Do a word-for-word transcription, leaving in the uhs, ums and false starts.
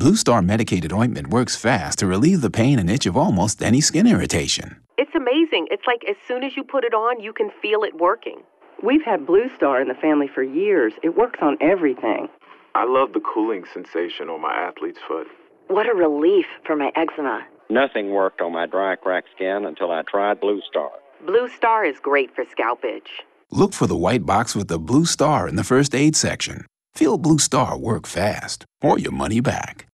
Blue Star medicated ointment works fast to relieve the pain and itch of almost any skin irritation. It's amazing. It's like as soon as you put it on, you can feel it working. We've had Blue Star in the family for years. It works on everything. I love the cooling sensation on my athlete's foot. What a relief for my eczema. Nothing worked on my dry, cracked skin until I tried Blue Star. Blue Star is great for scalp itch. Look for the white box with the Blue Star in the first aid section. Feel Blue Star work fast, or your money back.